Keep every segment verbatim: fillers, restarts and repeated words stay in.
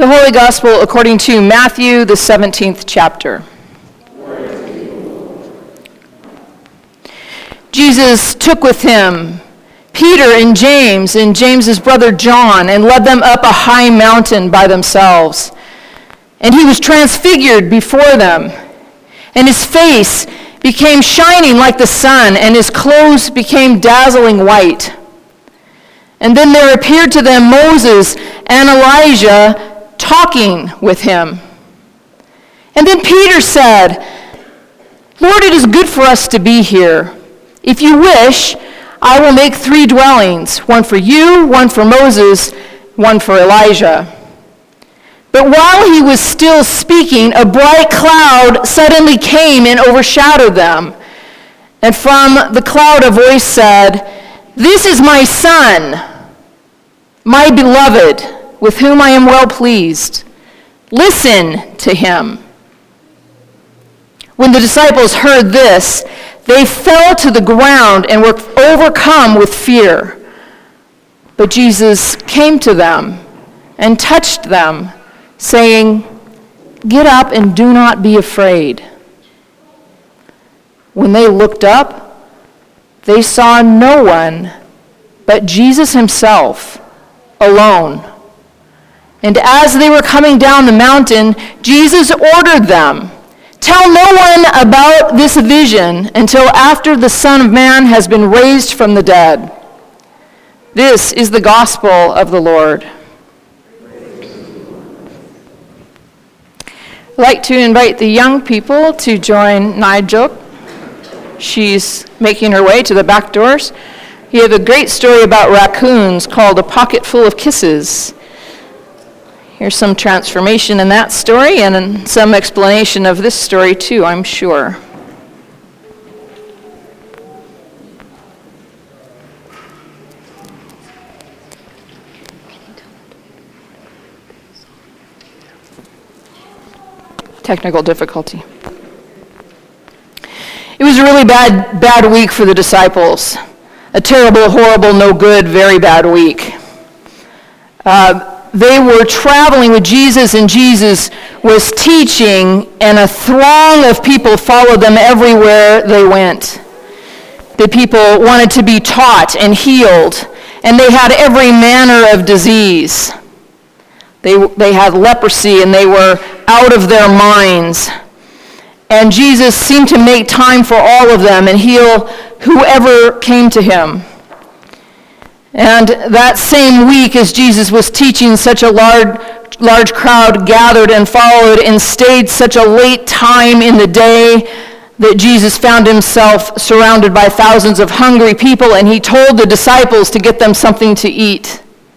The Holy Gospel according to Matthew, the seventeenth chapter. Jesus took with him Peter and James and James's brother John and led them up a high mountain by themselves. And he was transfigured before them, and his face became shining like the sun, and his clothes became dazzling white. And then there appeared to them Moses and Elijah talking with him. And then Peter said, "Lord, it is good for us to be here. If you wish, I will make three dwellings, one for you, one for Moses, one for Elijah." But while he was still speaking, a bright cloud suddenly came and overshadowed them. And from the cloud a voice said, "This is my son, my beloved, with whom I am well pleased. Listen to him." When the disciples heard this, they fell to the ground and were overcome with fear. But Jesus came to them and touched them, saying, "Get up and do not be afraid." When they looked up, they saw no one but Jesus himself alone. And as they were coming down the mountain, Jesus ordered them, "Tell no one about this vision until after the Son of Man has been raised from the dead." This is the gospel of the Lord. I'd like to invite the young people to join Nigel. She's making her way to the back doors. You have a great story about raccoons called A Pocket Full of Kisses. Here's some transformation in that story and some explanation of this story too, I'm sure. Technical difficulty. It was a really bad, bad week for the disciples. A terrible, horrible, no good, very bad week. Uh, They were traveling with Jesus, and Jesus was teaching, and a throng of people followed them everywhere they went. The people wanted to be taught and healed, and they had every manner of disease. They, they had leprosy, and they were out of their minds. And Jesus seemed to make time for all of them and heal whoever came to him. And that same week, as Jesus was teaching, such a large, large crowd gathered and followed and stayed such a late time in the day that Jesus found himself surrounded by thousands of hungry people, and he told the disciples to get them something to eat.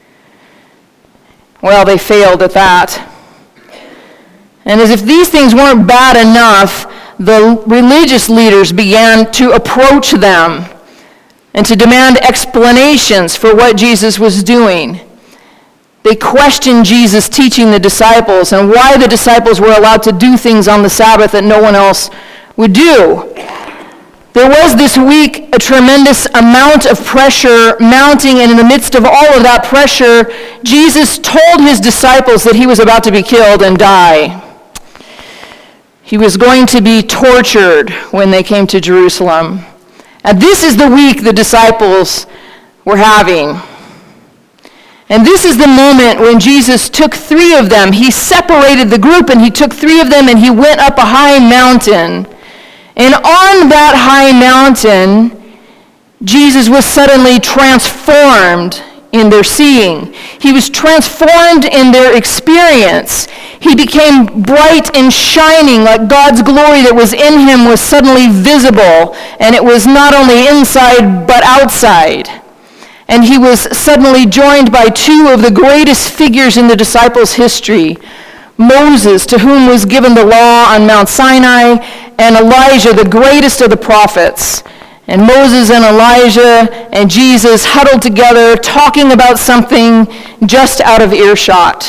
Well, they failed at that. And as if these things weren't bad enough, the religious leaders began to approach them and to demand explanations for what Jesus was doing. They questioned Jesus teaching the disciples and why the disciples were allowed to do things on the Sabbath that no one else would do. There was this week a tremendous amount of pressure mounting, and in the midst of all of that pressure, Jesus told his disciples that he was about to be killed and die. He was going to be tortured when they came to Jerusalem. And this is the week the disciples were having. And this is the moment when Jesus took three of them. He separated the group, and he took three of them, and he went up a high mountain. And on that high mountain, Jesus was suddenly transformed in their seeing. He was transformed in their experience. He became bright and shining, like God's glory that was in him was suddenly visible, and it was not only inside but outside. And he was suddenly joined by two of the greatest figures in the disciples' history, Moses, to whom was given the law on Mount Sinai, and Elijah, the greatest of the prophets. And Moses and Elijah and Jesus huddled together, talking about something just out of earshot.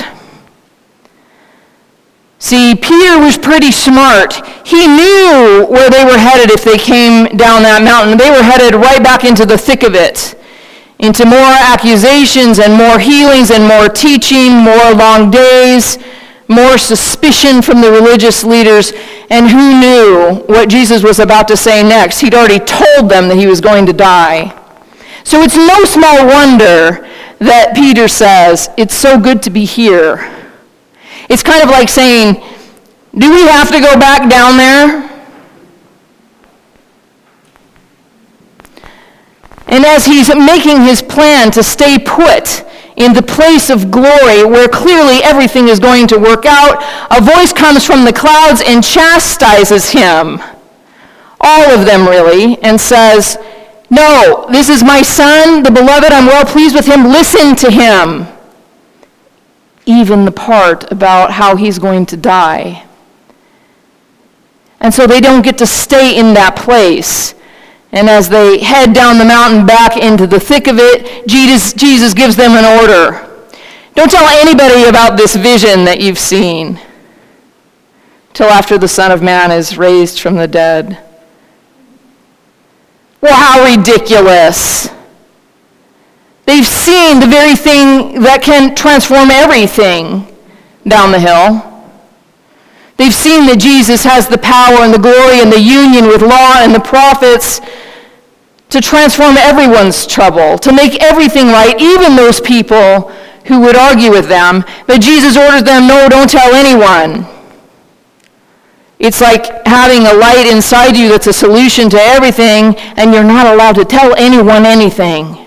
See, Peter was pretty smart. He knew where they were headed if they came down that mountain. They were headed right back into the thick of it. into more accusations and more healings and more teaching, more long days, more suspicion from the religious leaders. And who knew what Jesus was about to say next? He'd already told them that he was going to die. So it's no small wonder that Peter says, it's so good to be here. It's kind of like saying, do we have to go back down there? And as he's making his plan to stay put in the place of glory where clearly everything is going to work out, a voice comes from the clouds and chastises him, all of them really, and says, no, this is my son, the beloved, I'm well pleased with him, listen to him. Even the part about how he's going to die. And so they don't get to stay in that place. And as they head down the mountain back into the thick of it, Jesus, Jesus gives them an order. Don't tell anybody about this vision that you've seen till after the Son of Man is raised from the dead. Well, how ridiculous. They've seen the very thing that can transform everything down the hill. They've seen that Jesus has the power and the glory and the union with law and the prophets to transform everyone's trouble, to make everything right, even those people who would argue with them. But Jesus orders them, no, don't tell anyone. It's like having a light inside you that's a solution to everything, and you're not allowed to tell anyone anything.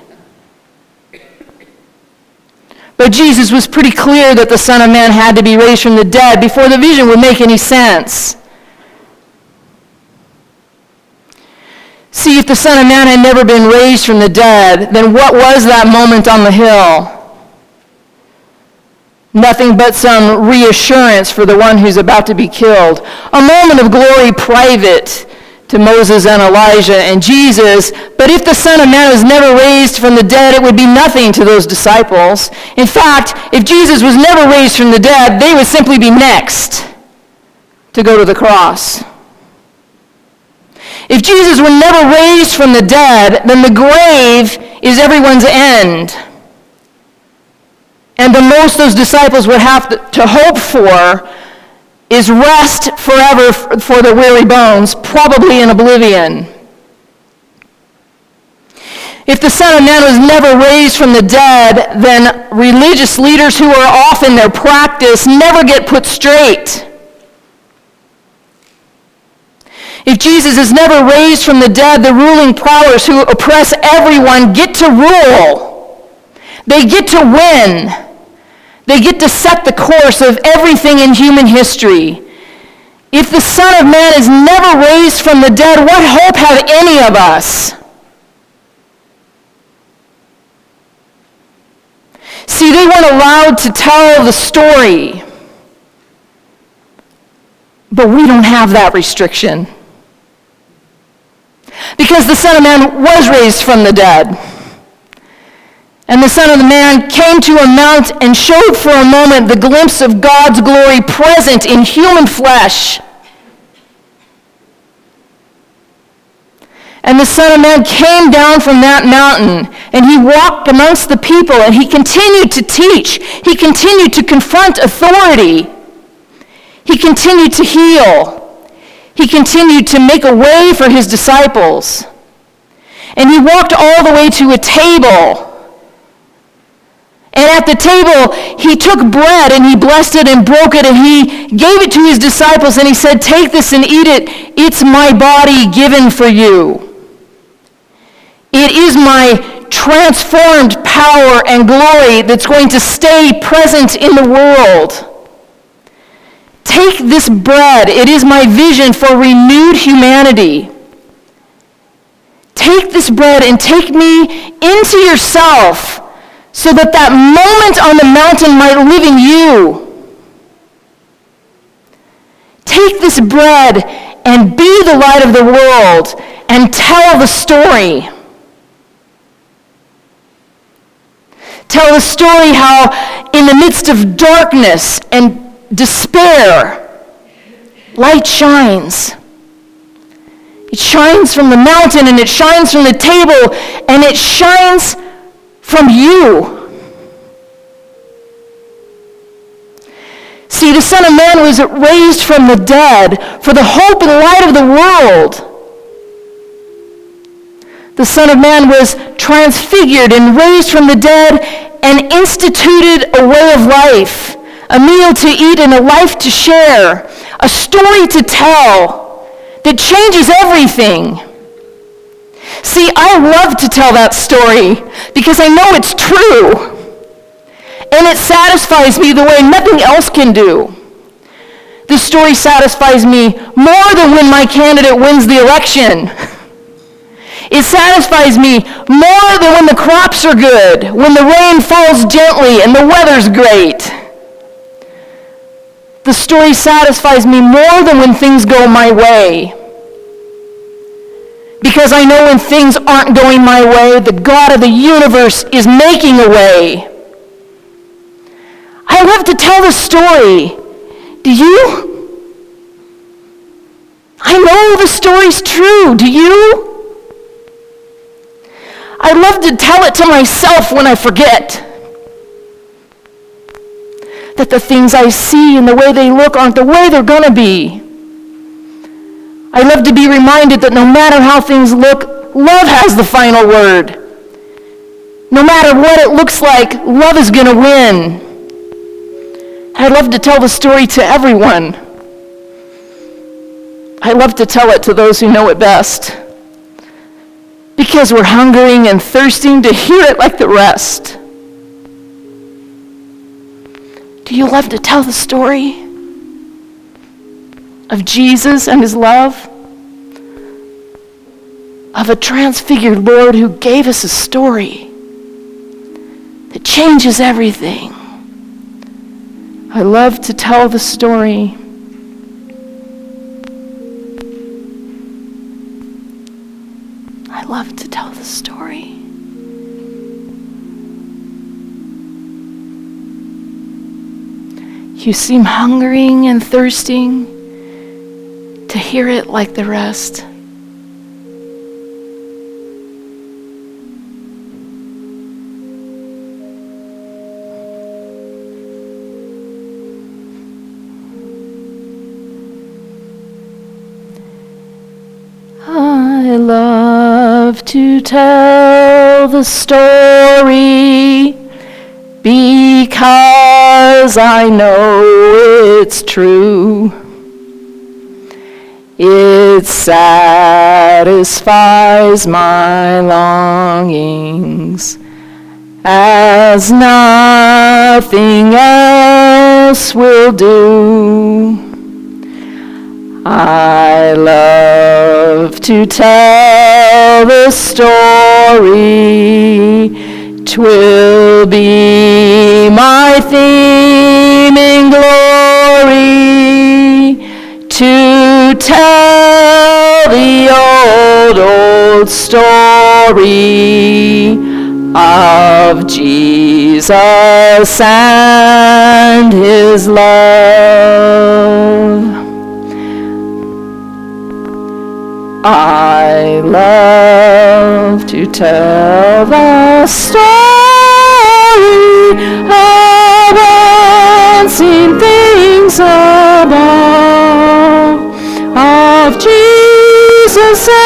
But Jesus was pretty clear that the Son of Man had to be raised from the dead before the vision would make any sense. See, if the Son of Man had never been raised from the dead, then what was that moment on the hill? Nothing but some reassurance for the one who's about to be killed. A moment of glory private to Moses and Elijah and Jesus. But if the Son of Man was never raised from the dead, it would be nothing to those disciples. In fact, if Jesus was never raised from the dead, they would simply be next to go to the cross. If Jesus were never raised from the dead, then the grave is everyone's end. And the most those disciples would have to hope for is rest forever for their weary bones, probably in oblivion. If the Son of Man was never raised from the dead, then religious leaders who are off in their practice never get put straight. If Jesus is never raised from the dead, the ruling powers who oppress everyone get to rule. They get to win. They get to set the course of everything in human history. If the Son of Man is never raised from the dead, what hope have any of us? See, they weren't allowed to tell the story. But we don't have that restriction. Because the Son of Man was raised from the dead. And the Son of the Man came to a mount and showed for a moment the glimpse of God's glory present in human flesh. And the Son of Man came down from that mountain, and he walked amongst the people, and he continued to teach. He continued to confront authority. He continued to heal. He continued to make a way for his disciples. And he walked all the way to a table. And at the table, he took bread and he blessed it and broke it and he gave it to his disciples and he said, take this and eat it. It's my body given for you. It is my transformed power and glory that's going to stay present in the world. Take this bread. It is my vision for renewed humanity. Take this bread and take me into yourself so that that moment on the mountain might live in you. Take this bread and be the light of the world and tell the story. Tell the story how in the midst of darkness and despair, light shines. It shines from the mountain and it shines from the table and it shines from you. See, the Son of Man was raised from the dead for the hope and light of the world. The Son of Man was transfigured and raised from the dead and instituted a way of life, a meal to eat and a life to share, a story to tell that changes everything. See, I love to tell that story because I know it's true. And it satisfies me the way nothing else can do. This story satisfies me more than when my candidate wins the election. It satisfies me more than when the crops are good, when the rain falls gently and the weather's great. The story satisfies me more than when things go my way. Because I know when things aren't going my way, the God of the universe is making a way. I love to tell the story. Do you? I know the story's true. Do you? I love to tell it to myself when I forget. That the things I see and the way they look aren't the way they're going to be. I love to be reminded that no matter how things look, love has the final word. No matter what it looks like, love is going to win. I love to tell the story to everyone. I love to tell it to those who know it best. Because we're hungering and thirsting to hear it like the rest. Do you love to tell the story of Jesus and his love? Of a transfigured Lord who gave us a story that changes everything. I love to tell the story. I love to tell the story. You seem hungering and thirsting to hear it like the rest. I love to tell the story because I know it's true. It satisfies my longings as nothing else will do. I love to tell the story. 'Twill be my theme in glory to tell the old, old story of Jesus and his love. I love to tell the story of unseen things above, of Jesus